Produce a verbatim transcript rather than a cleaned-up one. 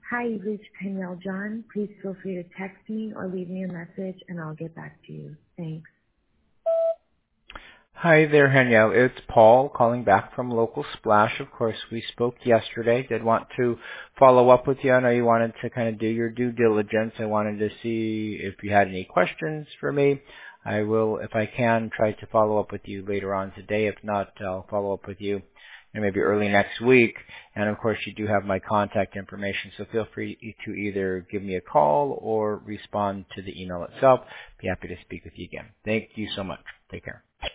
Hi, you've reached Danielle John. Please feel free to text me or leave me a message and I'll get back to you. Thanks. Hi there, Danielle. It's Paul calling back from Local Splash. Of course, we spoke yesterday. Did want to follow up with you. I know you wanted to kind of do your due diligence. I wanted to see if you had any questions for me. I will, if I can, try to follow up with you later on today. If not, I'll follow up with you, you know, maybe early next week. And of course, you do have my contact information, so feel free to either give me a call or respond to the email itself. Be happy to speak with you again. Thank you so much. Take care.